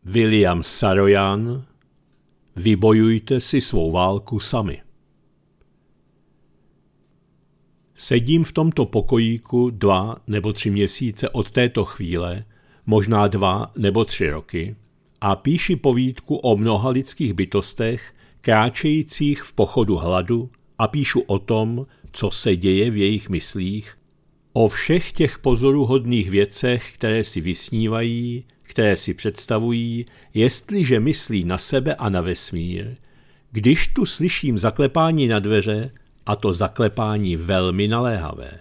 William Saroyan, vybojujte si svou válku sami. Sedím v tomto pokojíku 2 nebo 3 měsíce od této chvíle, možná 2 nebo 3 roky, a píši povídku o mnoha lidských bytostech, kráčejících v pochodu hladu, a píšu o tom, co se děje v jejich myslích, o všech těch pozoruhodných věcech, které si vysnívají, které si představují, jestliže myslí na sebe a na vesmír, když tu slyším zaklepání na dveře, a to zaklepání velmi naléhavé.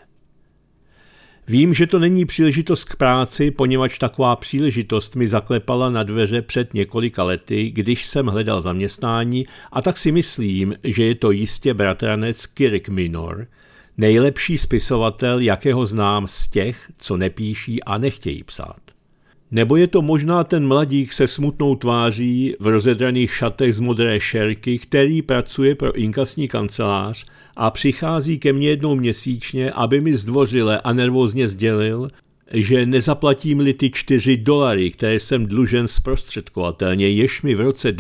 Vím, že to není příležitost k práci, poněvadž taková příležitost mi zaklepala na dveře před několika lety, když jsem hledal zaměstnání, a tak si myslím, že je to jistě bratranec Kirk Minor, nejlepší spisovatel, jakého znám z těch, co nepíší a nechtějí psát. Nebo je to možná ten mladík se smutnou tváří v rozedraných šatech z modré šerky, který pracuje pro inkasní kancelář a přichází ke mně jednou měsíčně, aby mi zdvořile a nervózně sdělil, že nezaplatím-li ty $4, které jsem dlužen zprostředkovatelně, jež mi v roce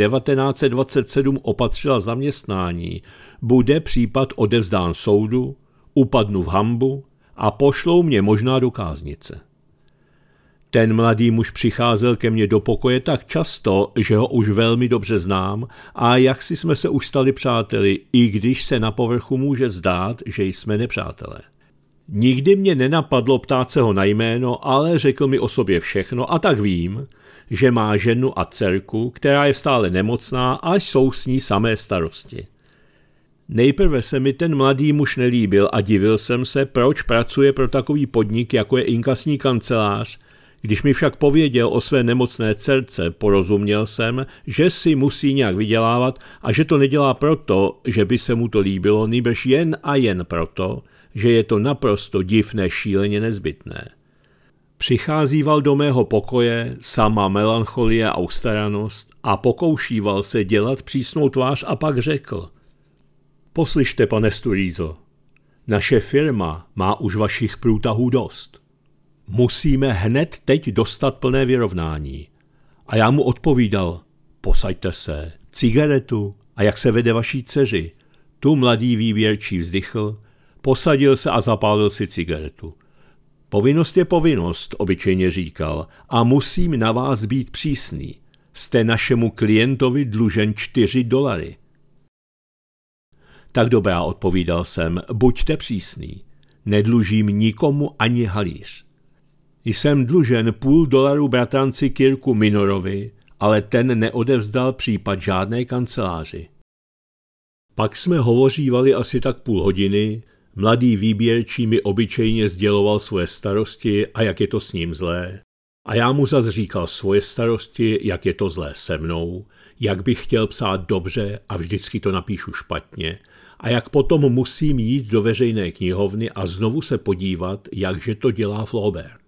1927 opatřila zaměstnání, bude případ odevzdán soudu, upadnu v hanbu a pošlou mě možná do káznice. Ten mladý muž přicházel ke mně do pokoje tak často, že ho už velmi dobře znám a jaksi jsme se už stali přáteli, i když se na povrchu může zdát, že jsme nepřátelé. Nikdy mě nenapadlo ptát se ho na jméno, ale řekl mi o sobě všechno a tak vím, že má ženu a dcerku, která je stále nemocná a jsou s ní samé starosti. Nejprve se mi ten mladý muž nelíbil a divil jsem se, proč pracuje pro takový podnik, jako je inkasní kancelář. Když mi však pověděl o své nemocné dcerce, porozuměl jsem, že si musí nějak vydělávat a že to nedělá proto, že by se mu to líbilo, nýbrž jen a jen proto, že je to naprosto divné, šíleně nezbytné. Přicházíval do mého pokoje, sama melancholie a ustaranost, a pokoušíval se dělat přísnou tvář a pak řekl: Poslyšte, pane Sturzo, naše firma má už vašich průtahů dost. Musíme hned teď dostat plné vyrovnání. A já mu odpovídal: Posaďte se, cigaretu, a jak se vede vaší dceři. Tu mladý výběrčí vzdychl, posadil se a zapálil si cigaretu. Povinnost je povinnost, obyčejně říkal, a musím na vás být přísný. Jste našemu klientovi dlužen $4. Tak dobrá, odpovídal jsem, buďte přísný. Nedlužím nikomu ani halíř. Jsem dlužen $0,5 bratranci Kirku Minorovi, ale ten neodevzdal případ žádné kanceláři. Pak jsme hovořívali asi tak půl hodiny, mladý výběrčí mi obyčejně sděloval svoje starosti a jak je to s ním zlé. A já mu zas říkal svoje starosti, jak je to zlé se mnou, jak bych chtěl psát dobře a vždycky to napíšu špatně, a jak potom musím jít do veřejné knihovny a znovu se podívat, jakže to dělá Flaubert.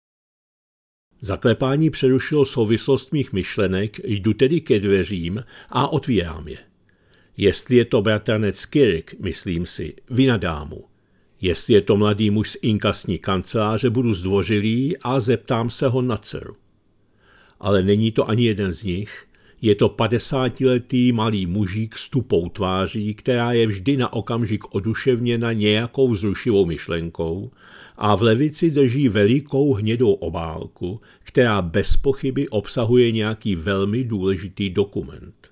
Zaklepání přerušilo souvislost mých myšlenek, jdu tedy ke dveřím a otvírám je. Jestli je to bratranec Kirk, myslím si, vynadám mu. Jestli je to mladý muž z inkasní kanceláře, budu zdvořilý a zeptám se ho na dceru. Ale není to ani jeden z nich, je to 50letý malý mužík s tupou tváří, která je vždy na okamžik oduševněna nějakou vzrušivou myšlenkou, a v levici drží velikou hnědou obálku, která bez pochyby obsahuje nějaký velmi důležitý dokument.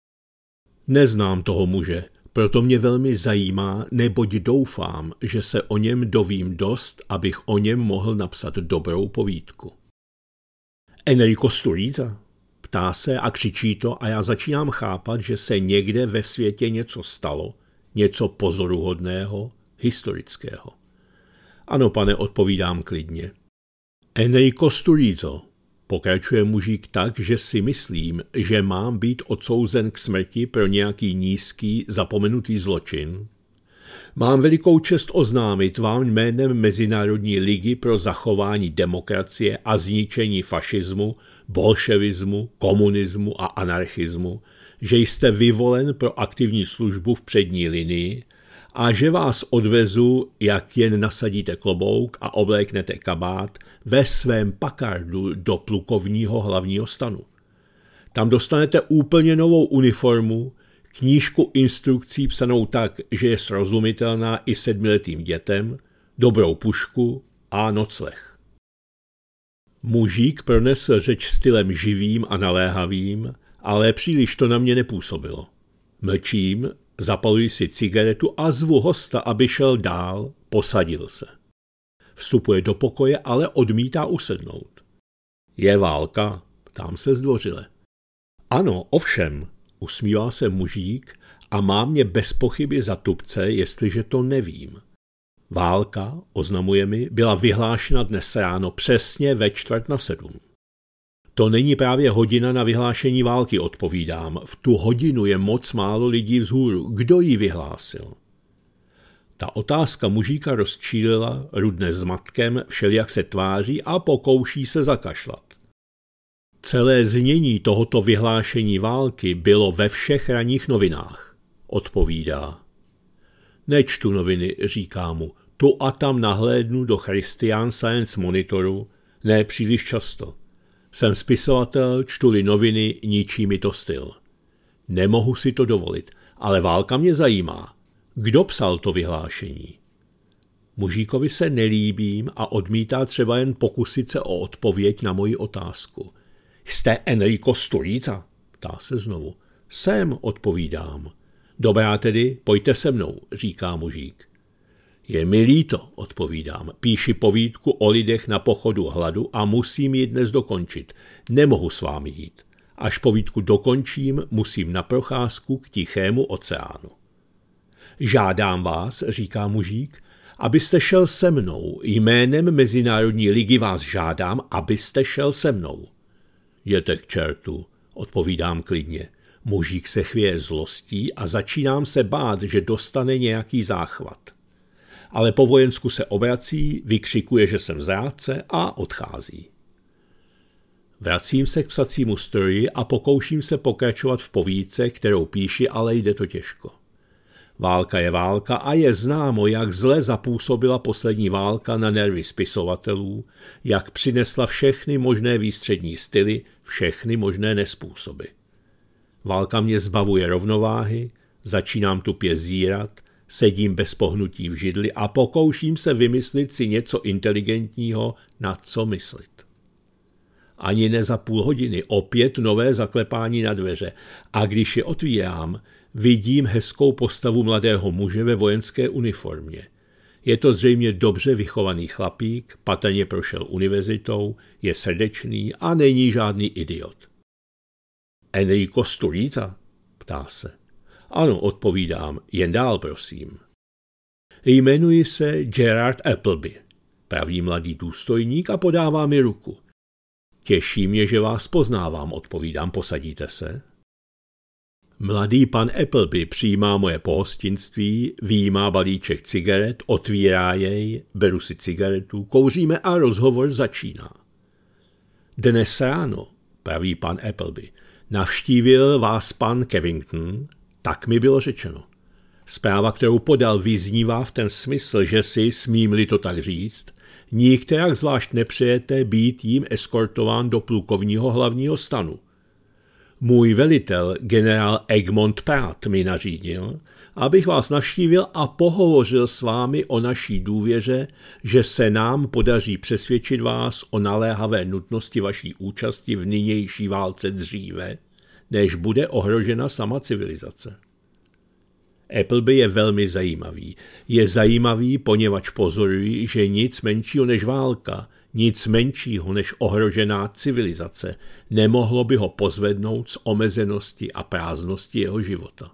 Neznám toho muže, proto mě velmi zajímá, neboť doufám, že se o něm dovím dost, abych o něm mohl napsat dobrou povídku. Enrico Sturzo? Ptá se a křičí to a já začínám chápat, že se někde ve světě něco stalo, něco pozoruhodného, historického. Ano, pane, odpovídám klidně. Enrico Sturzo, pokračuje mužík tak, že si myslím, že mám být odsouzen k smrti pro nějaký nízký, zapomenutý zločin. Mám velikou čest oznámit vám jménem Mezinárodní ligy pro zachování demokracie a zničení fašismu, bolševismu, komunismu a anarchismu, že jste vyvolen pro aktivní službu v přední linii a že vás odvezu, jak jen nasadíte klobouk a obléknete kabát, ve svém Paccardu do plukovního hlavního stanu. Tam dostanete úplně novou uniformu, knížku instrukcí psanou tak, že je srozumitelná i 7letým dětem, dobrou pušku a nocleh. Mužík pronesl řeč stylem živým a naléhavým, ale příliš to na mě nepůsobilo. Mlčím, zapaluji si cigaretu a zvu hosta, aby šel dál, posadil se. Vstupuje do pokoje, ale odmítá usednout. Je válka? Ptám se zdvořile. Ano, ovšem, usmívá se mužík a má mě bez pochyby za tupce, jestliže to nevím. Válka, oznamuje mi, byla vyhlášena dnes ráno přesně ve 6:45. To není právě hodina na vyhlášení války, odpovídám. V tu hodinu je moc málo lidí vzhůru. Kdo ji vyhlásil? Ta otázka mužíka rozčílila, rudne zmatkem, všelijak se tváří a pokouší se zakašlat. Celé znění tohoto vyhlášení války bylo ve všech ranních novinách, odpovídá. Nečtu noviny, říká mu, tu a tam nahlédnu do Christian Science Monitoru, ne příliš často. Jsem spisovatel, čtu-li noviny, ničí mi to styl. Nemohu si to dovolit, ale válka mě zajímá. Kdo psal to vyhlášení? Mužíkovi se nelíbím a odmítá třeba jen pokusit se o odpověď na moji otázku. Jste Enrico Sturica? Ptá se znovu. Jsem, odpovídám. Dobrá tedy, pojďte se mnou, říká mužík. Je mi líto, odpovídám. Píši povídku o lidech na pochodu hladu a musím ji dnes dokončit. Nemohu s vámi jít. Až povídku dokončím, musím na procházku k Tichému oceánu. Žádám vás, říká mužík, abyste šel se mnou. Jménem Mezinárodní ligy vás žádám, abyste šel se mnou. Jděte k čertu, odpovídám klidně. Mužík se chvěje zlostí a začínám se bát, že dostane nějaký záchvat. Ale po vojensku se obrací, vykřikuje, že jsem zrádce a odchází. Vracím se k psacímu stroji a pokouším se pokračovat v povídce, kterou píši, ale jde to těžko. Válka je válka a je známo, jak zle zapůsobila poslední válka na nervy spisovatelů, jak přinesla všechny možné výstřední styly, všechny možné nespůsoby. Válka mě zbavuje rovnováhy, začínám tupě zírat, sedím bez pohnutí v židli a pokouším se vymyslit si něco inteligentního, na co myslit. Ani ne za půl hodiny, opět nové zaklepání na dveře a když je otvírám, vidím hezkou postavu mladého muže ve vojenské uniformě. Je to zřejmě dobře vychovaný chlapík, patrně prošel univerzitou, je srdečný a není žádný idiot. Enrico Sturica? Ptá se. Ano, odpovídám, jen dál prosím. Jmenuji se Gerard Appleby, praví mladý důstojník a podává mi ruku. Těší mě, že vás poznávám, odpovídám, posadíte se. Mladý pan Appleby přijímá moje pohostinství, vyjímá balíček cigaret, otvírá jej, beru si cigaretu, kouříme a rozhovor začíná. Dnes ráno, praví pan Appleby, navštívil vás pan Cavington, tak mi bylo řečeno. Zpráva, kterou podal, vyznívá v ten smysl, že si, smím-li to tak říct, nikterak zvlášť nepřejete být jím eskortován do plukovního hlavního stanu. Můj velitel, generál Egmont Pratt, mi nařídil, abych vás navštívil a pohovořil s vámi o naší důvěře, že se nám podaří přesvědčit vás o naléhavé nutnosti vaší účasti v nynější válce dříve, než bude ohrožena sama civilizace. Appleby je velmi zajímavý. Je zajímavý, poněvadž pozorují, že nic menšího než válka, nic menšího než ohrožená civilizace nemohlo by ho pozvednout z omezenosti a prázdnosti jeho života.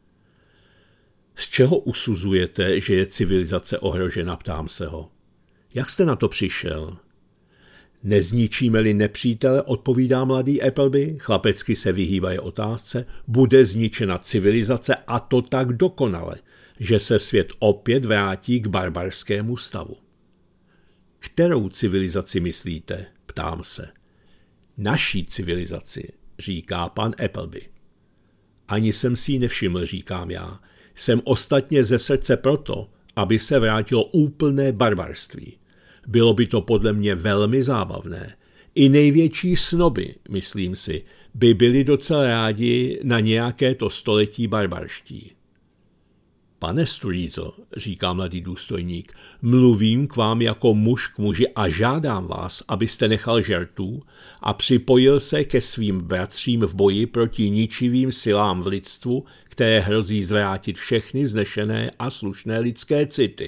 Z čeho usuzujete, že je civilizace ohrožena, ptám se ho. Jak jste na to přišel? Nezničíme-li nepřítele, odpovídá mladý Appleby, chlapecky se vyhýbaje otázce, bude zničena civilizace a to tak dokonale, že se svět opět vrátí k barbarskému stavu. Kterou civilizaci myslíte? Ptám se. Naší civilizaci, říká pan Appleby. Ani jsem si ji nevšiml, říkám já. Jsem ostatně ze srdce proto, aby se vrátilo úplné barbarství. Bylo by to podle mě velmi zábavné. I největší snoby, myslím si, by byli docela rádi na nějaké to století barbarští. Pane Sturzo, říká mladý důstojník, mluvím k vám jako muž k muži a žádám vás, abyste nechal žertů a připojil se ke svým bratřím v boji proti ničivým silám v lidstvu, které hrozí zvrátit všechny vznešené a slušné lidské city.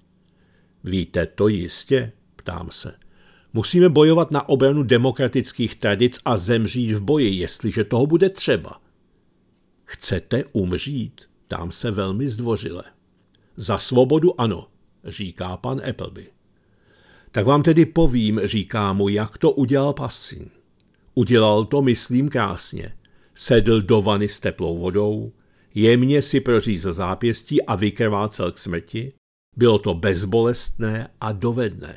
Víte to jistě? Ptám se. Musíme bojovat na obranu demokratických tradic a zemřít v boji, jestliže toho bude třeba. Chcete umřít? Ptám se velmi zdvořile. Za svobodu ano, říká pan Appleby. Tak vám tedy povím, říká mu, jak to udělal Passin. Udělal to, myslím, krásně. Sedl do vany s teplou vodou, jemně si prořízl zápěstí a vykrvácel k smrti. Bylo to bezbolestné a dovedné.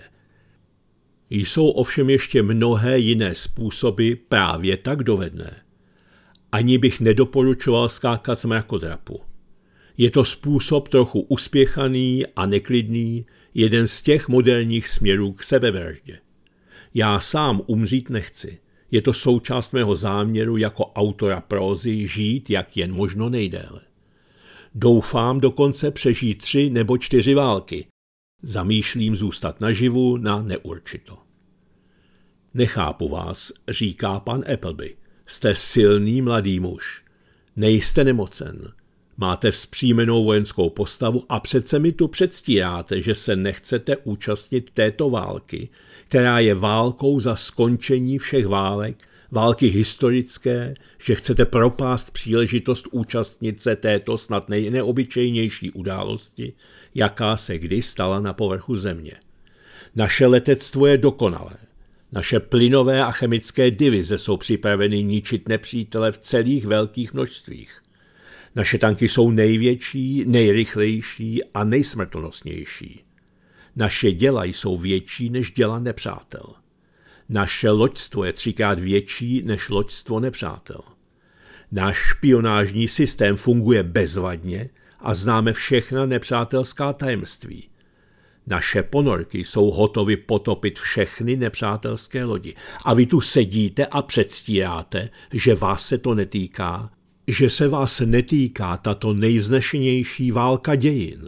Jsou ovšem ještě mnohé jiné způsoby právě tak dovedné. Ani bych nedoporučoval skákat z mrakodrapu. Je to způsob trochu uspěchaný a neklidný, jeden z těch moderních směrů k sebevraždě. Já sám umřít nechci. Je to součást mého záměru jako autora prózy žít jak jen možno nejdéle. Doufám dokonce přežít 3 nebo 4 války. Zamýšlím zůstat naživu na neurčito. Nechápu vás, říká pan Appleby. Jste silný mladý muž. Nejste nemocen. Máte vzpřímenou vojenskou postavu a přece mi tu předstíráte, že se nechcete účastnit této války, která je válkou za skončení všech válek, války historické, že chcete propást příležitost účastnit se této snad nejobyčejnější události, jaká se kdy stala na povrchu země. Naše letectvo je dokonalé. Naše plynové a chemické divize jsou připraveny ničit nepřítele v celých velkých množstvích. Naše tanky jsou největší, nejrychlejší a nejsmrtonosnější. Naše děla jsou větší než děla nepřátel. Naše loďstvo je 3krát větší než loďstvo nepřátel. Náš špionážní systém funguje bezvadně a známe všechna nepřátelská tajemství. Naše ponorky jsou hotovy potopit všechny nepřátelské lodi. A vy tu sedíte a předstíráte, že vás se to netýká, že se vás netýká tato nejvznešenější válka dějin.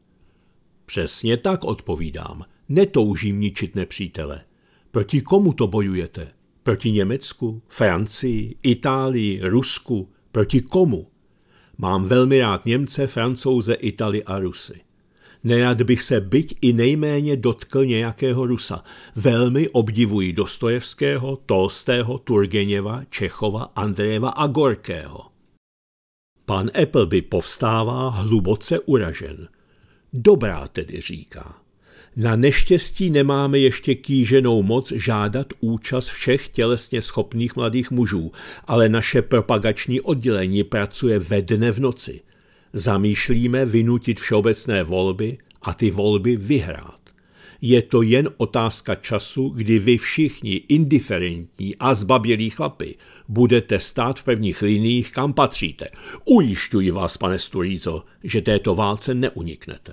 Přesně tak odpovídám. Netoužím ničit nepřítele. Proti komu to bojujete? Proti Německu, Francii, Itálii, Rusku? Proti komu? Mám velmi rád Němce, Francouze, Italy a Rusy. Nerad bych se byť i nejméně dotkl nějakého Rusa. Velmi obdivuji Dostojevského, Tolstého, Turgeněva, Čechova, Andrejeva a Gorkého. Pan Appleby povstává hluboce uražen. Dobrá tedy, říká. Na neštěstí nemáme ještě kýženou moc žádat účast všech tělesně schopných mladých mužů, ale naše propagační oddělení pracuje ve dne v noci. Zamýšlíme vynutit všeobecné volby a ty volby vyhrát. Je to jen otázka času, kdy vy všichni indiferentní a zbabělí chlapi budete stát v prvních liniích, kam patříte. Ujišťuji vás, pane Sturzo, že této válce neuniknete.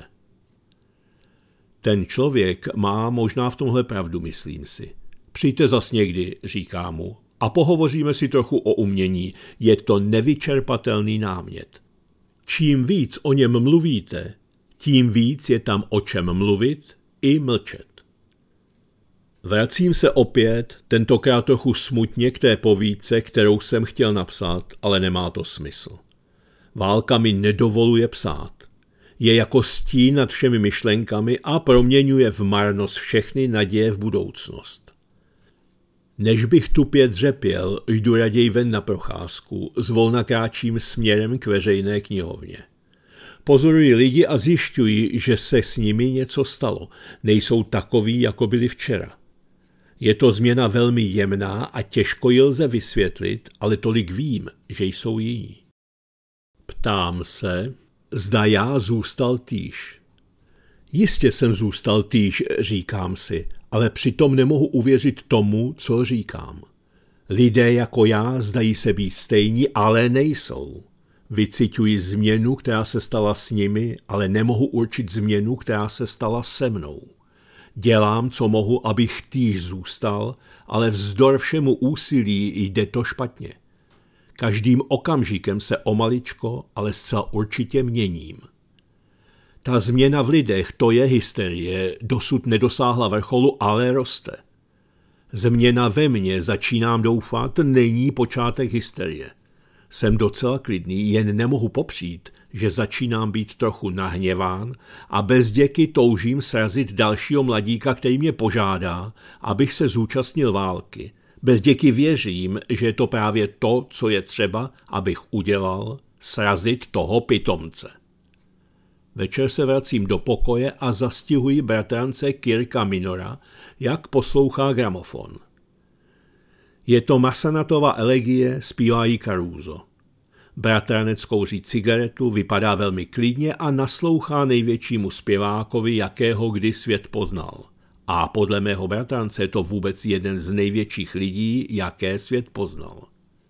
Ten člověk má možná v tomhle pravdu, myslím si. Přijďte zas někdy, říká mu, a pohovoříme si trochu o umění. Je to nevyčerpatelný námět. Čím víc o něm mluvíte, tím víc je tam o čem mluvit i mlčet. Vracím se opět, tentokrát trochu smutně k té povídce, kterou jsem chtěl napsat, ale nemá to smysl. Válka mi nedovoluje psát. Je jako stín nad všemi myšlenkami a proměňuje v marnost všechny naděje v budoucnost. Než bych tupě dřepěl, jdu raději ven na procházku, zvolna kráčím směrem k veřejné knihovně. Pozoruji lidi a zjišťuji, že se s nimi něco stalo. Nejsou takoví, jako byli včera. Je to změna velmi jemná a těžko ji lze vysvětlit, ale tolik vím, že jsou jiní. Ptám se, zda já zůstal týž. Jistě jsem zůstal týž, říkám si, ale přitom nemohu uvěřit tomu, co říkám. Lidé jako já zdají se být stejní, ale nejsou. Vyciťuji změnu, která se stala s nimi, ale nemohu určit změnu, která se stala se mnou. Dělám, co mohu, abych týž zůstal, ale vzdor všemu úsilí jde to špatně. Každým okamžikem se o maličko, ale zcela určitě měním. Ta změna v lidech, to je hysterie, dosud nedosáhla vrcholu, ale roste. Změna ve mně, začínám doufat, není počátek hysterie. Jsem docela klidný, jen nemohu popřít, že začínám být trochu nahněván a bezděky toužím srazit dalšího mladíka, který mě požádá, abych se zúčastnil války. Bezděky věřím, že je to právě to, co je třeba, abych udělal, srazit toho pitomce. Večer se vracím do pokoje a zastihuji bratrance Kirka Minora, jak poslouchá gramofon. Je to Massanatova elegie, zpívá ji Caruso. Bratranec kouří cigaretu, vypadá velmi klidně a naslouchá největšímu zpěvákovi, jakého kdy svět poznal. A podle mého bratrance je to vůbec jeden z největších lidí, jaké svět poznal.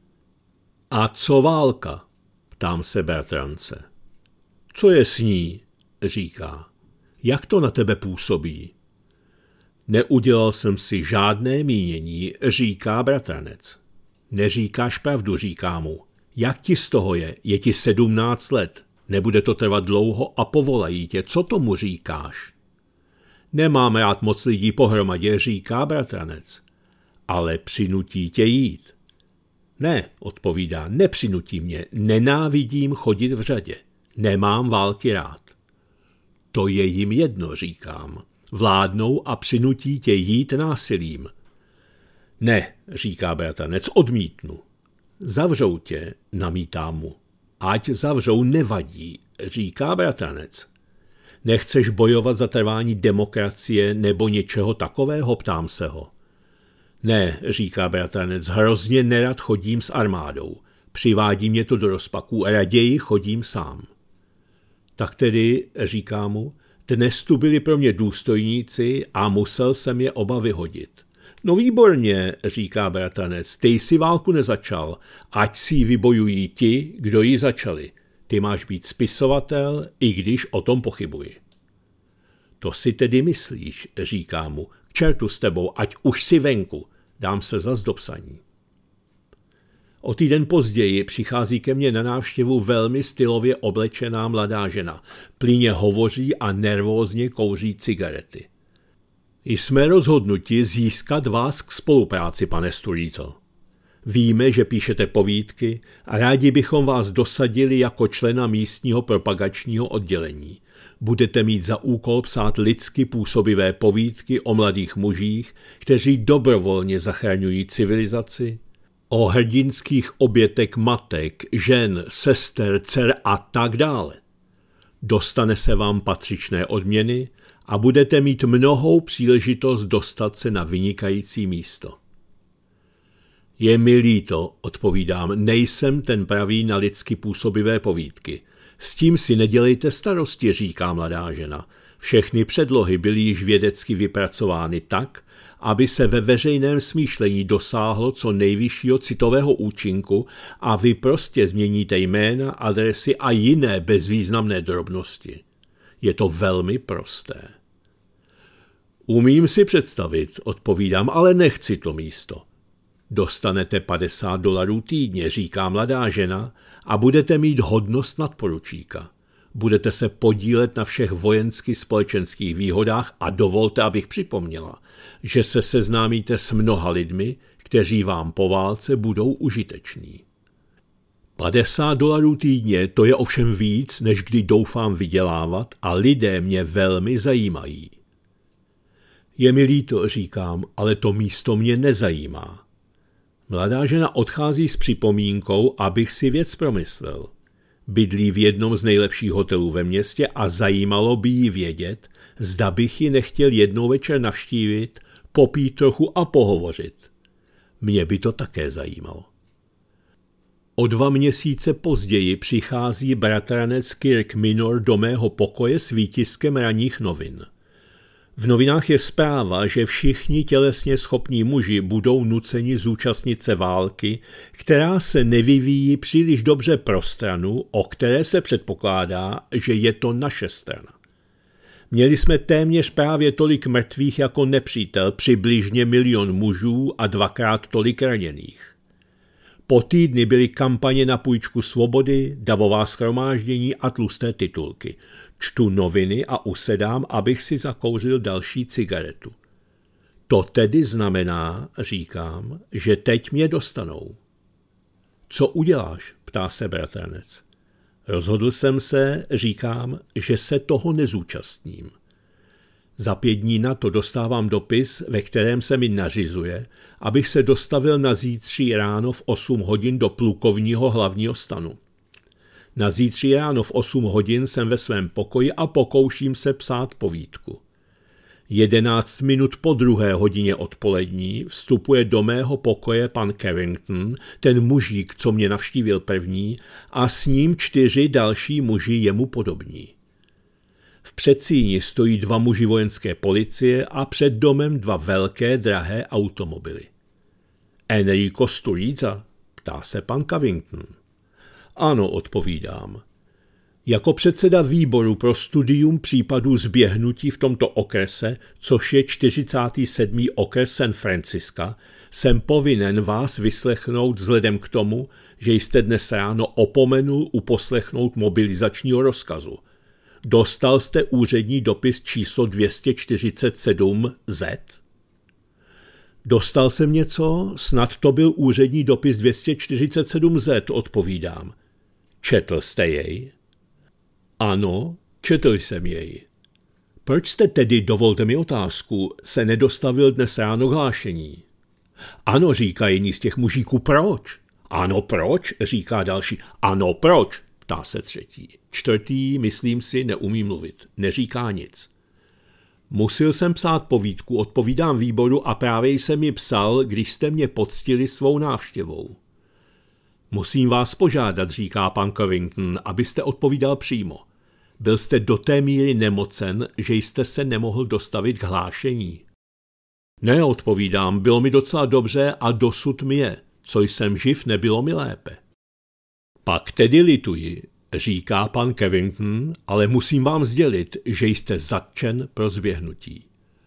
A co válka? Ptám se bratrance. Co je s ní? Říká. Jak to na tebe působí? Neudělal jsem si žádné mínění, říká bratranec. Neříkáš pravdu, říká mu. Jak ti z toho je? Je ti 17 let. Nebude to trvat dlouho a povolají tě. Co tomu říkáš? Nemám rád moc lidí pohromadě, říká bratranec. Ale přinutí tě jít. Ne, odpovídá, nepřinutí mě. Nenávidím chodit v řadě. Nemám války rád. To je jim jedno, říkám. Vládnou a přinutí tě jít násilím. Ne, říká bratranec, odmítnu. Zavřou tě, namítám mu. Ať zavřou, nevadí, říká bratranec. Nechceš bojovat za trvání demokracie nebo něčeho takového, ptám se ho. Ne, říká bratranec, hrozně nerad chodím s armádou. Přivádí mě to do rozpaků a raději chodím sám. Tak tedy, říká mu, dnes tu byli pro mě důstojníci a musel jsem je oba vyhodit. No výborně, říká bratranec, ty jsi válku nezačal, ať si ji vybojují ti, kdo ji začali. Ty máš být spisovatel, i když o tom pochybuji. To si tedy myslíš, říká mu, k čertu s tebou, ať už si venku, dám se zas do psaní. O týden později přichází ke mně na návštěvu velmi stylově oblečená mladá žena. Plynně hovoří a nervózně kouří cigarety. Jsme rozhodnuti získat vás k spolupráci, pane Sturito. Víme, že píšete povídky a rádi bychom vás dosadili jako člena místního propagačního oddělení. Budete mít za úkol psát lidsky působivé povídky o mladých mužích, kteří dobrovolně zachraňují civilizaci, o hrdinských obětek matek, žen, sester, dcer a tak dále. Dostane se vám patřičné odměny a budete mít mnohou příležitost dostat se na vynikající místo. Je mi líto, odpovídám, nejsem ten pravý na lidsky působivé povídky. S tím si nedělejte starosti, říká mladá žena. Všechny předlohy byly již vědecky vypracovány tak, aby se ve veřejném smýšlení dosáhlo co nejvyššího citového účinku a vy prostě změníte jména, adresy a jiné bezvýznamné drobnosti. Je to velmi prosté. Umím si představit, odpovídám, ale nechci to místo. Dostanete $50 týdně, říká mladá žena, a budete mít hodnost nadporučíka. Budete se podílet na všech vojensky společenských výhodách a dovolte, abych připomněla, že se seznámíte s mnoha lidmi, kteří vám po válce budou užiteční. $50 týdně, to je ovšem víc, než kdy doufám vydělávat a lidé mě velmi zajímají. Je mi líto, říkám, ale to místo mě nezajímá. Mladá žena odchází s připomínkou, abych si věc promyslel. Bydlí v jednom z nejlepších hotelů ve městě a zajímalo by jí vědět, zda bych ji nechtěl jednou večer navštívit, popít trochu a pohovořit. Mě by to také zajímalo. O 2 měsíce později přichází bratranec Kirk Minor do mého pokoje s výtiskem ranních novin. V novinách je zpráva, že všichni tělesně schopní muži budou nuceni zúčastnit se války, která se nevyvíjí příliš dobře pro stranu, o které se předpokládá, že je to naše strana. Měli jsme téměř právě tolik mrtvých jako nepřítel, přibližně 1 milion mužů a 2krát tolik raněných. Po týdny byly kampaně na půjčku svobody, davová shromáždění a tlusté titulky. Čtu noviny a usedám, abych si zakouřil další cigaretu. To tedy znamená, říkám, že teď mě dostanou. Co uděláš? Ptá se bratranec. Rozhodl jsem se, říkám, že se toho nezúčastním. Za 5 dní na to dostávám dopis, ve kterém se mi nařizuje, abych se dostavil na zítří ráno v 8 hodin do plukovního hlavního stanu. Na zítří ráno v 8 hodin jsem ve svém pokoji a pokouším se psát povídku. 11 minut po 2. hodině odpolední vstupuje do mého pokoje pan Carrington, ten mužík, co mě navštívil první, a s ním 4 další muži jemu podobní. V předsíni stojí 2 muži vojenské policie a před domem 2 velké, drahé automobily. Enrico Sturza? Ptá se pan Covington. Ano, odpovídám. Jako předseda výboru pro studium případů zběhnutí v tomto okrese, což je 47. okres San Francisca, jsem povinen vás vyslechnout vzhledem k tomu, že jste dnes ráno opomenul uposlechnout mobilizačního rozkazu. Dostal jste úřední dopis číslo 247Z? Dostal jsem něco? Snad to byl úřední dopis 247Z, odpovídám. Četl jste jej? Ano, četl jsem jej. Proč jste tedy, dovolte mi otázku, se nedostavil dnes ráno k hlášení? Ano, říká jiný z těch mužíků, proč? Ano, proč? Říká další. Ano, proč? Ptá se třetí. 4., myslím si, neumí mluvit. Neříká nic. Musil jsem psát povídku, odpovídám výboru a právě jsem ji psal, když jste mě poctili svou návštěvou. Musím vás požádat, říká pan Covington, abyste odpovídal přímo. Byl jste do té míry nemocen, že jste se nemohl dostavit k hlášení. Ne, odpovídám, bylo mi docela dobře a dosud mi je. Co jsem živ, nebylo mi lépe. Pak tedy lituji, říká pan Covington, ale musím vám sdělit, že jste zatčen pro zběhnutí.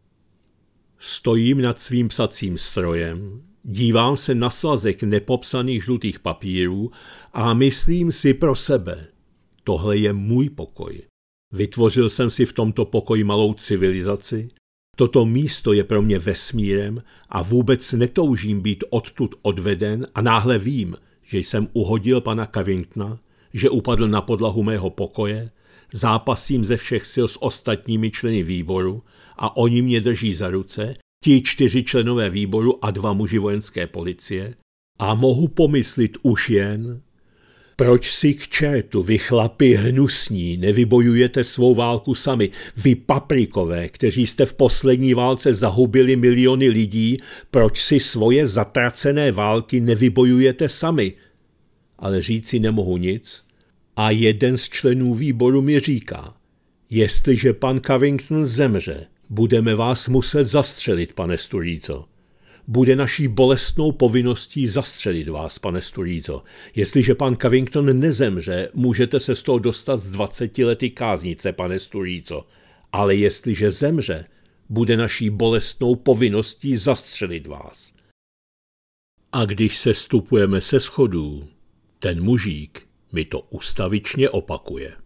Stojím nad svým psacím strojem, dívám se na svazek nepopsaných žlutých papírů a myslím si pro sebe. Tohle je můj pokoj. Vytvořil jsem si v tomto pokoji malou civilizaci. Toto místo je pro mě vesmírem a vůbec netoužím být odtud odveden a náhle vím, že jsem uhodil pana Covingtona, že upadl na podlahu mého pokoje, zápasím ze všech sil s ostatními členy výboru a oni mě drží za ruce, ti 4 členové výboru a 2 muži vojenské policie, a mohu pomyslit už jen, proč si k čertu, vy chlapi hnusní, nevybojujete svou válku sami, vy paprikové, kteří jste v poslední válce zahubili miliony lidí, proč si svoje zatracené války nevybojujete sami? Ale říci nemohu nic a jeden z členů výboru mi říká, jestliže pan Covington zemře, budeme vás muset zastřelit, pane Sturzo. Bude naší bolestnou povinností zastřelit vás, pane Sturzo. Jestliže pan Covington nezemře, můžete se z toho dostat z 20 lety káznice, pane Sturzo. Ale jestliže zemře, bude naší bolestnou povinností zastřelit vás. A když se stupujeme se schodů, ten mužík mi to ustavičně opakuje.